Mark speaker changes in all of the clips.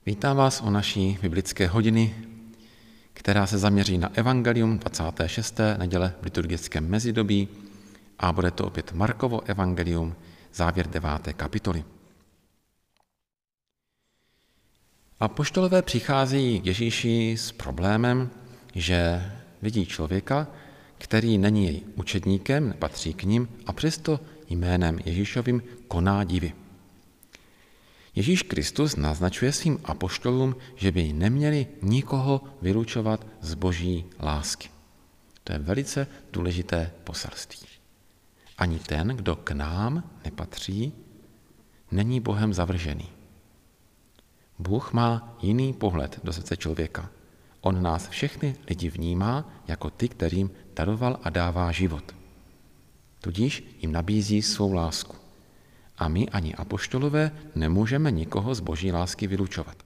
Speaker 1: Vítám vás u naší biblické hodiny, která se zaměří na evangelium 26. neděle v liturgickém mezidobí a bude to opět Markovo evangelium, závěr 9. kapitoly. Apoštolové přicházejí k Ježíši s problémem, že vidí člověka, který není jej učedníkem, nepatří k nim a přesto jménem Ježíšovým koná divy. Ježíš Kristus naznačuje svým apoštolům, že by neměli nikoho vylučovat z boží lásky. To je velice důležité poselství. Ani ten, kdo k nám nepatří, není Bohem zavržený. Bůh má jiný pohled do srdce člověka. On nás všechny lidi vnímá jako ty, kterým daroval a dává život. Tudíž jim nabízí svou lásku. A my ani apoštolové nemůžeme nikoho z boží lásky vylučovat.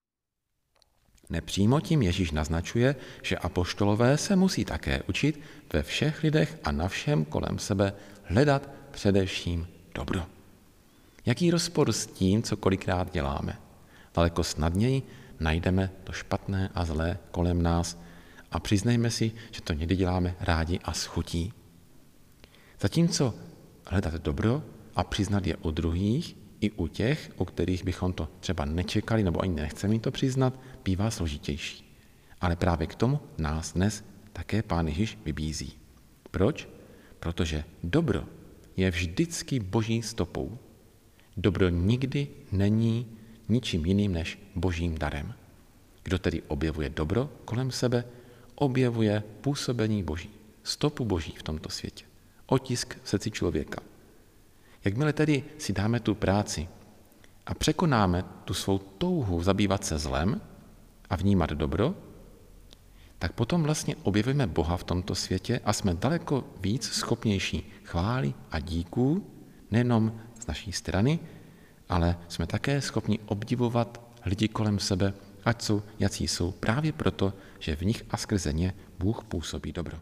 Speaker 1: Nepřímo tím Ježíš naznačuje, že apoštolové se musí také učit ve všech lidech a na všem kolem sebe hledat především dobro. Jaký rozpor s tím, co kolikrát děláme? Daleko snadněji najdeme to špatné a zlé kolem nás a přiznejme si, že to někdy děláme rádi a s chutí. Zatímco hledat dobro a přiznat je u druhých, i u těch, u kterých bychom to třeba nečekali nebo ani nechceme to přiznat, bývá složitější. Ale právě k tomu nás dnes také Pán Ježíš vybízí. Proč? Protože dobro je vždycky boží stopou. Dobro nikdy není ničím jiným než božím darem. Kdo tedy objevuje dobro kolem sebe, objevuje působení boží, stopu boží v tomto světě, otisk v srdci člověka. Jakmile tedy si dáme tu práci a překonáme tu svou touhu zabývat se zlem a vnímat dobro, tak potom vlastně objevíme Boha v tomto světě a jsme daleko víc schopnější chvály a díků, nejenom z naší strany, ale jsme také schopni obdivovat lidi kolem sebe, ať jsou, jací jsou, právě proto, že v nich a skrze ně Bůh působí dobro.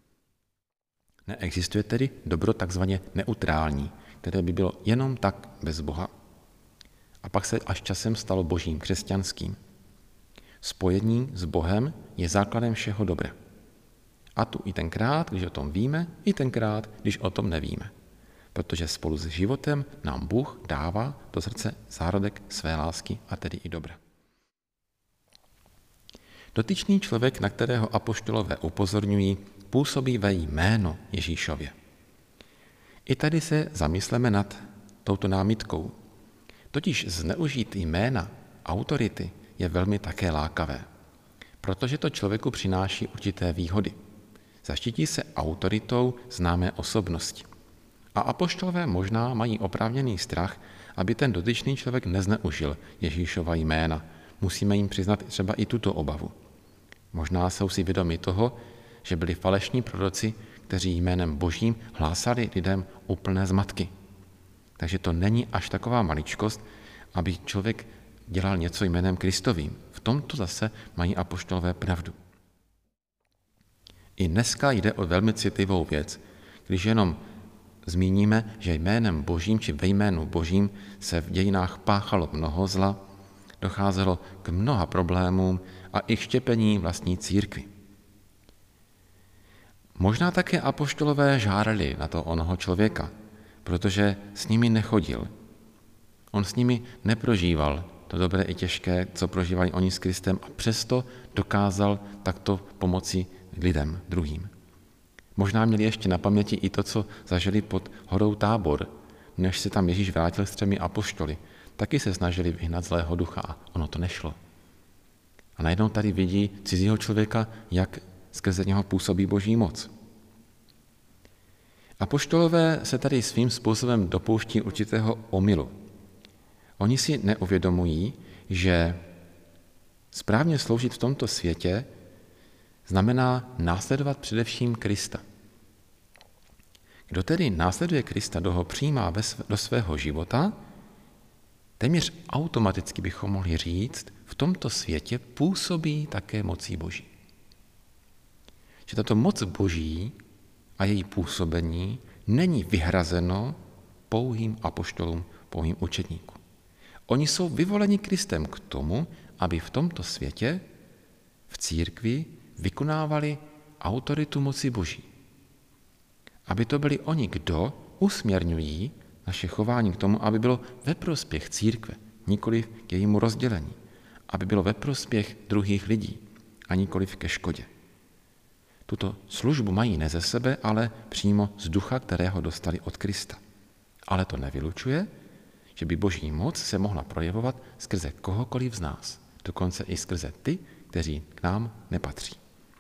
Speaker 1: Neexistuje tedy dobro takzvaně neutrální, které by bylo jenom tak bez Boha. A pak se až časem stalo božím, křesťanským. Spojení s Bohem je základem všeho dobra. A tu i tenkrát, když o tom víme, i tenkrát, když o tom nevíme. Protože spolu s životem nám Bůh dává do srdce zárodek své lásky a tedy i dobra. Dotyčný člověk, na kterého apoštolové upozorňují, působí ve jméno Ježíšově. I tady se zamysleme nad touto námitkou. Totiž zneužít jména, autority je velmi také lákavé, protože to člověku přináší určité výhody. Zaštítí se autoritou známé osobnosti. A apoštolové možná mají oprávněný strach, aby ten dotyčný člověk nezneužil Ježíšova jména. Musíme jim přiznat třeba i tuto obavu. Možná jsou si vědomi toho, že byli falešní proroci, kteří jménem božím hlásali lidem úplné zmatky. Takže to není až taková maličkost, aby člověk dělal něco jménem Kristovým. V tomto zase mají apoštolové pravdu. I dneska jde o velmi citlivou věc, když jenom zmíníme, že jménem božím či ve jménu božím se v dějinách páchalo mnoho zla, docházelo k mnoha problémům a i štěpení vlastní církvi. Možná také apoštolové žárali na to onoho člověka, protože s nimi nechodil. On s nimi neprožíval to dobré i těžké, co prožívali oni s Kristem a přesto dokázal takto pomoci lidem druhým. Možná měli ještě na paměti i to, co zažili pod horou Tábor, než se tam Ježíš vrátil s 3 apoštoly. Taky se snažili vyhnat zlého ducha a ono to nešlo. A najednou tady vidí cizího člověka, jak skrze něho působí boží moc. Apoštolové se tady svým způsobem dopouští určitého omylu. Oni si neuvědomují, že správně sloužit v tomto světě znamená následovat především Krista. Kdo tedy následuje Krista, kdo ho přijímá do svého života, téměř automaticky bychom mohli říct, v tomto světě působí také mocí boží. Že tato moc boží a její působení není vyhrazeno pouhým apoštolům, pouhým učedníkům. Oni jsou vyvoleni Kristem k tomu, aby v tomto světě, v církvi, vykonávali autoritu moci Boží. Aby to byli oni, kdo usměrňují naše chování k tomu, aby bylo ve prospěch církve, nikoliv k jejímu rozdělení. Aby bylo ve prospěch druhých lidí a nikoliv ke škodě. Tuto službu mají ne ze sebe, ale přímo z ducha, kterého dostali od Krista. Ale to nevylučuje, že by Boží moc se mohla projevovat skrze kohokoliv z nás, dokonce i skrze ty, kteří k nám nepatří.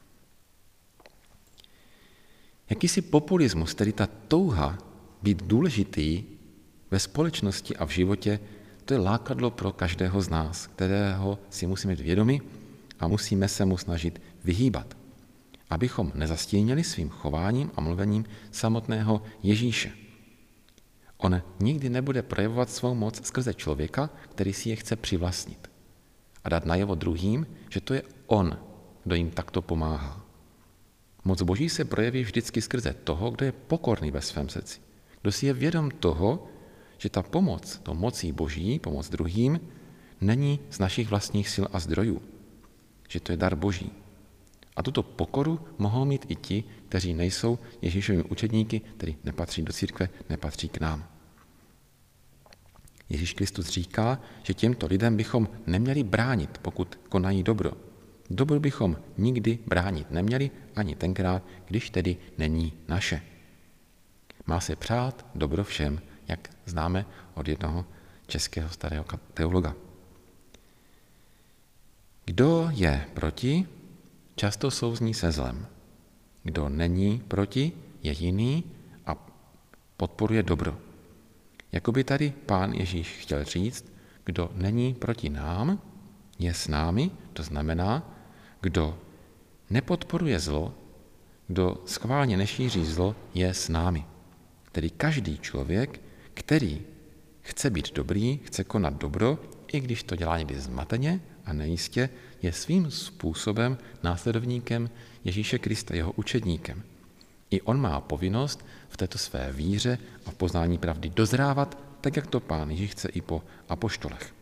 Speaker 1: Jakýsi populismus, tedy ta touha být důležitý ve společnosti a v životě, to je lákadlo pro každého z nás, kterého si musíme být vědomi a musíme se mu snažit vyhýbat, abychom nezastínili svým chováním a mluvením samotného Ježíše. On nikdy nebude projevovat svou moc skrze člověka, který si je chce přivlastnit a dát najevo druhým, že to je on, kdo jim takto pomáhá. Moc Boží se projeví vždycky skrze toho, kdo je pokorný ve svém srdci, kdo si je vědom toho, že ta pomoc, to mocí Boží, pomoc druhým, není z našich vlastních sil a zdrojů, že to je dar Boží. A tuto pokoru mohou mít i ti, kteří nejsou Ježíšovými učedníky, kteří nepatří do církve, nepatří k nám. Ježíš Kristus říká, že těmto lidem bychom neměli bránit, pokud konají dobro. Dobro bychom nikdy bránit neměli, ani tenkrát, když tedy není naše. Má se přát dobro všem, jak známe od jednoho českého starého teologa. Kdo je proti, často souzní se zlem. Kdo není proti, je jiný a podporuje dobro. Jakoby tady Pán Ježíš chtěl říct, kdo není proti nám, je s námi, to znamená, kdo nepodporuje zlo, kdo schválně nešíří zlo, je s námi. Tedy každý člověk, který chce být dobrý, chce konat dobro, i když to dělá někdy zmateně a nejistě, je svým způsobem následovníkem Ježíše Krista, jeho učedníkem. I on má povinnost v této své víře a v poznání pravdy dozrávat, tak jak to Pán Ježíš chce i po apoštolech.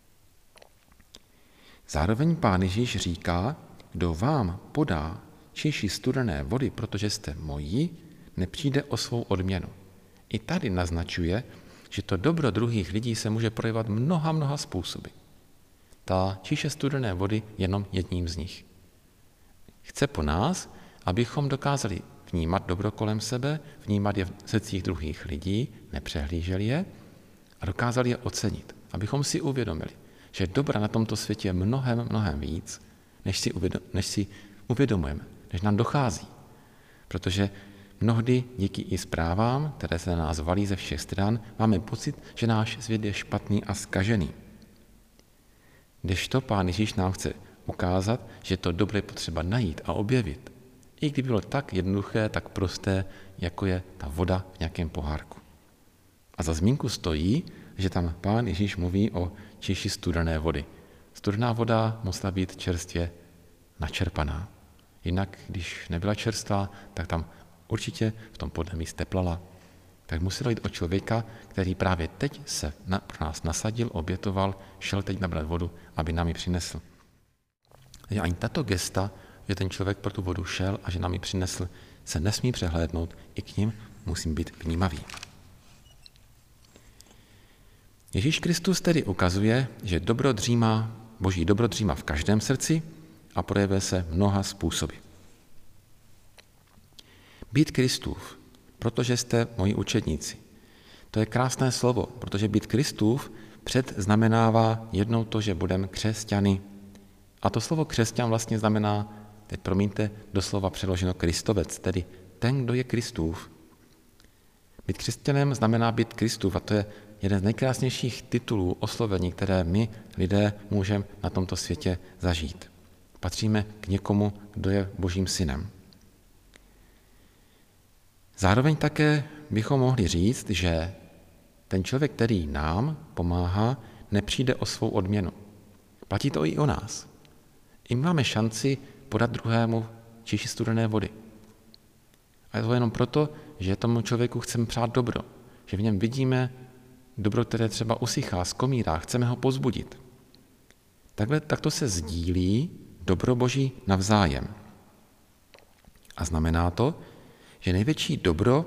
Speaker 1: Zároveň Pán Ježíš říká, kdo vám podá číši studené vody, protože jste moji, nepřijde o svou odměnu. I tady naznačuje, že to dobro druhých lidí se může projevovat mnoha způsoby. Ta číše studené vody jenom jedním z nich. Chce po nás, abychom dokázali vnímat dobro kolem sebe, vnímat je v srdcích druhých lidí, nepřehlíželi je a dokázali je ocenit. Abychom si uvědomili, že dobra na tomto světě je mnohem víc, než si uvědomujeme, než nám dochází. Protože mnohdy díky i zprávám, které se na nás valí ze všech stran, máme pocit, že náš svět je špatný a zkažený. Kdežto Pán Ježíš nám chce ukázat, že to dobré je potřeba najít a objevit. I kdyby bylo tak jednoduché, tak prosté, jako je ta voda v nějakém pohárku. A za zmínku stojí, že tam Pán Ježíš mluví o číši studené vody. Studená voda musela být čerstvě načerpaná. Jinak, když nebyla čerstvá, tak tam určitě v tom podnebí steplala. Tak muselo jít o člověka, který právě teď se pro nás nasadil, obětoval, šel teď nabrat vodu, aby nám ji přinesl. Takže ani tato gesta, že ten člověk pro tu vodu šel a že nám ji přinesl, se nesmí přehlédnout, i k nim musím být vnímavý. Ježíš Kristus tedy ukazuje, že Boží dobro dřímá v každém srdci a projevuje se mnoha způsoby. Být Kristův, protože jste moji učedníci. To je krásné slovo, protože být Kristův znamenává jednou to, že budeme křesťany. A to slovo křesťan vlastně znamená, teď promiňte, doslova přeloženo Kristovec, tedy ten, kdo je Kristův. Být křesťanem znamená být Kristův a to je jeden z nejkrásnějších titulů, oslovení, které my, lidé, můžeme na tomto světě zažít. Patříme k někomu, kdo je Božím synem. Zároveň také bychom mohli říct, že ten člověk, který nám pomáhá, nepřijde o svou odměnu. Platí to i o nás. I máme šanci podat druhému číši studené vody. A je to jenom proto, že tomu člověku chceme přát dobro, že v něm vidíme dobro, které třeba usychá, skomírá, chceme ho pozbudit. Takto se sdílí dobro Boží navzájem. A znamená to, že největší dobro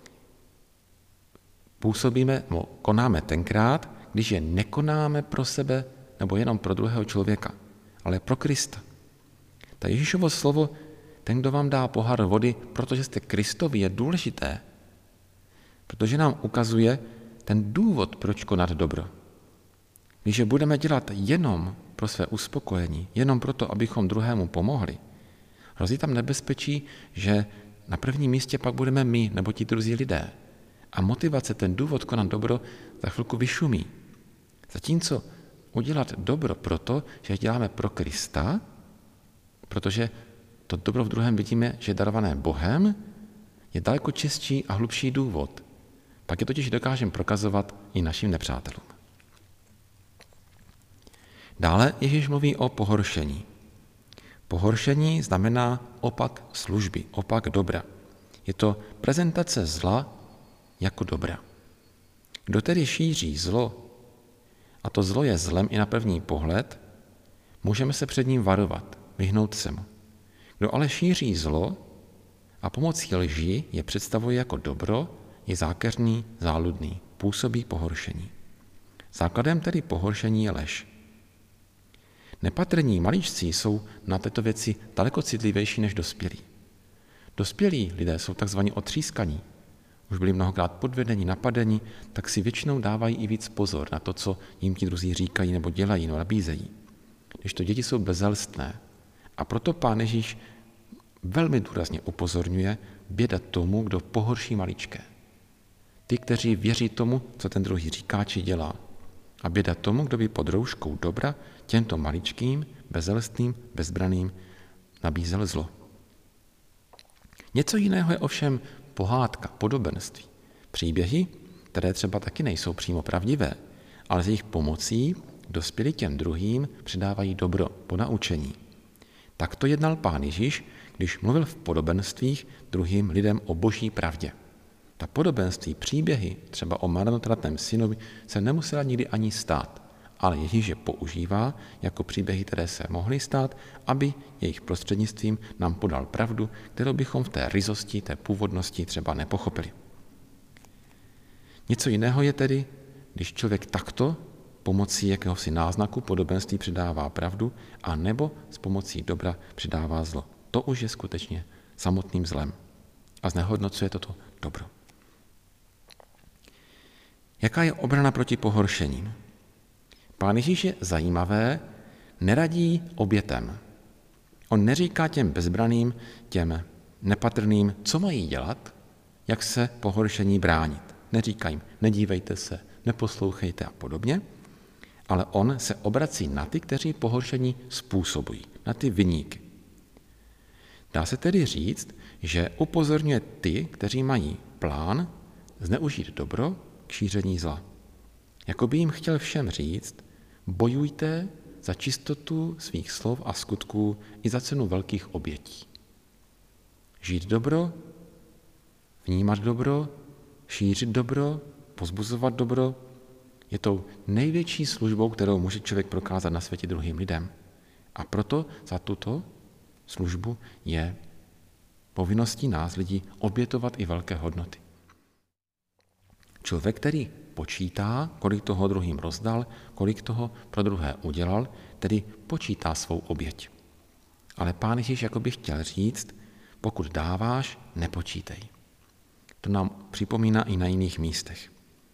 Speaker 1: konáme tenkrát, když je nekonáme pro sebe nebo jenom pro druhého člověka, ale pro Krista. Ta Ježíšovo slovo, ten, kdo vám dá pohár vody, protože jste Kristovi, je důležité, protože nám ukazuje ten důvod, proč konat dobro. Když je budeme dělat jenom pro své uspokojení, jenom proto, abychom druhému pomohli, hrozí tam nebezpečí, že na prvním místě pak budeme my nebo ti druzí lidé. A motivace, ten důvod konat dobro, za chvilku vyšumí. Zatímco udělat dobro proto, že děláme pro Krista, protože to dobro v druhém vidíme, že je darované Bohem, je daleko čistší a hlubší důvod. Pak je totiž dokážeme prokazovat i našim nepřátelům. Dále Ježíš mluví o pohoršení. Pohoršení znamená opak služby, opak dobra. Je to prezentace zla jako dobra. Kdo tedy šíří zlo, a to zlo je zlem i na první pohled, můžeme se před ním varovat, vyhnout se mu. Kdo ale šíří zlo a pomocí lži je představuje jako dobro, je zákeřný, záludný, působí pohoršení. Základem tedy pohoršení je lež. Nepatrní malíčci jsou na této věci daleko citlivější než dospělí. Dospělí lidé jsou takzvaně otřískaní. Už byli mnohokrát podvedení, napadeni, tak si většinou dávají i víc pozor na to, co jim ti druzí říkají nebo dělají nebo nabízejí. Když to děti jsou bezelstné. A proto Pán Ježíš velmi důrazně upozorňuje běda tomu, kdo pohorší maličké. Ty, kteří věří tomu, co ten druhý říká či dělá. A běda tomu, kdo by pod rouškou dobra těmto maličkým, bezelstným, bezbranným nabízel zlo. Něco jiného je ovšem pohádka, podobenství. Příběhy, které třeba taky nejsou přímo pravdivé, ale z jejich pomocí dospělí těm druhým předávají dobro, ponaučení. Tak to jednal Pán Ježíš, když mluvil v podobenstvích druhým lidem o boží pravdě. Ta podobenství, příběhy, třeba o marnotratném synovi, se nemusela nikdy ani stát, ale Ježíš je používá jako příběhy, které se mohly stát, aby jejich prostřednictvím nám podal pravdu, kterou bychom v té ryzosti, té původnosti třeba nepochopili. Něco jiného je tedy, když člověk takto pomocí jakéhosi náznaku podobenství předává pravdu, a nebo s pomocí dobra předává zlo. To už je skutečně samotným zlem a znehodnocuje toto dobro. Jaká je obrana proti pohoršením? Pán Ježíš je zajímavé, neradí obětem. On neříká těm bezbranným, těm nepatrným, co mají dělat, jak se pohoršení bránit. Neříká jim, nedívejte se, neposlouchejte a podobně, ale on se obrací na ty, kteří pohoršení způsobují, na ty viníky. Dá se tedy říct, že upozorňuje ty, kteří mají plán zneužít dobro k šíření zla. Jakoby jim chtěl všem říct, bojujte za čistotu svých slov a skutků i za cenu velkých obětí. Žít dobro, vnímat dobro, šířit dobro, pozbuzovat dobro je tou největší službou, kterou může člověk prokázat na světě druhým lidem. A proto za tuto službu je povinností nás lidí obětovat i velké hodnoty. Člověk, který počítá, kolik toho druhým rozdal, kolik toho pro druhé udělal, tedy počítá svou oběť. Ale Pán Ježíš jakoby chtěl říct, pokud dáváš, nepočítej. To nám připomíná i na jiných místech.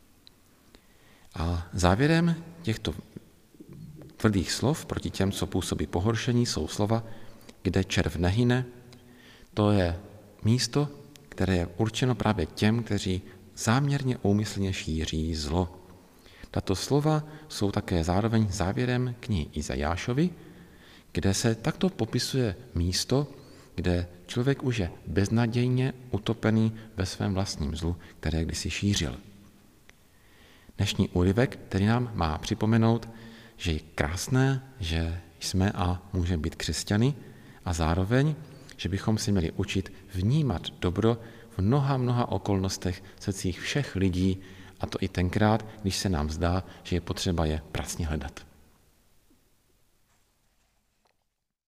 Speaker 1: A závěrem těchto tvrdých slov proti těm, co působí pohoršení, jsou slova, kde červ nehyne. To je místo, které je určeno právě těm, kteří záměrně úmyslně šíří zlo. Tato slova jsou také zároveň závěrem knihy Izajášovi, kde se takto popisuje místo, kde člověk už je beznadějně utopený ve svém vlastním zlu, které kdysi šířil. Dnešní úryvek, který nám má připomenout, že je krásné, že jsme a můžeme být křesťany, a zároveň, že bychom si měli učit vnímat dobro v mnoha okolnostech srdcích všech lidí, a to i tenkrát, když se nám zdá, že je potřeba je pracně hledat.